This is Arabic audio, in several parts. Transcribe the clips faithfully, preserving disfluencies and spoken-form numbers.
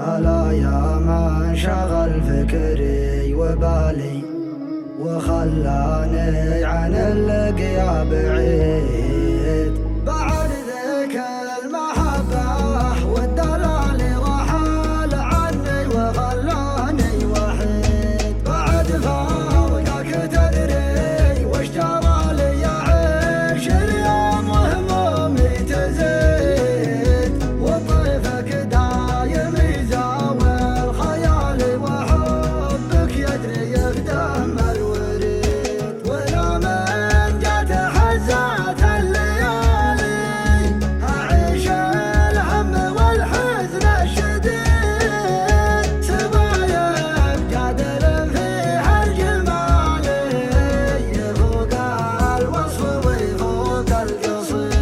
ألا يا من شغل فكري وبالي وخلاني عن اللقيا بعيد. بعد ذيك المحبة والدلال رحل عني وخلاني وحيد. بعد فارقك تدري وش جرى لي عيش اليوم وهمومي تزيد. وطيفك دايم يزاول خيالي وحبك يدري يخدم الوريد. ولا من جات حزات الليالي أعيش الهم والحزن الشديد. سبايب جادل في حرج المالي يفوق الوصف ويفوق القصيد.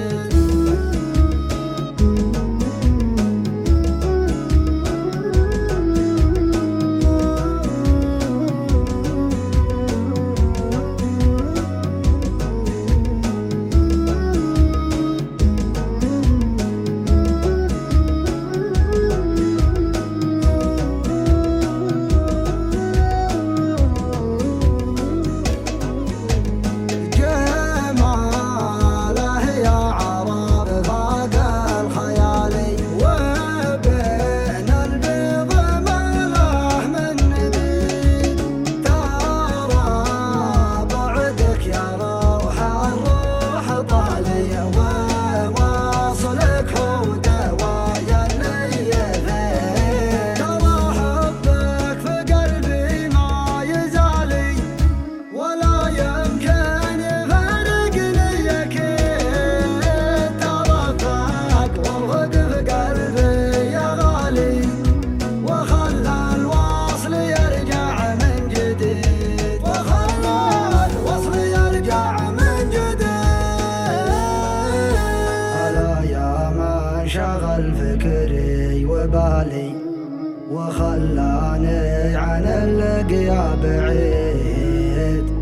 جماله يا عرب فاق الخيالي وبين البيض ملح من نديد. ترى بعدك يا روح الروح طالي وواصلك هو دوايا النيفين. ترى حبك في قلبي ما يزالي ولا يمكن يفارقني أكيد. ترفعك والغد في قلبي يا غالي وخلى الوصل يرجع من جديد. وخلى الوصل يرجع من جديد. ألا يا من شغل فكري وبالي وخلاني عن اللقيا بعيد.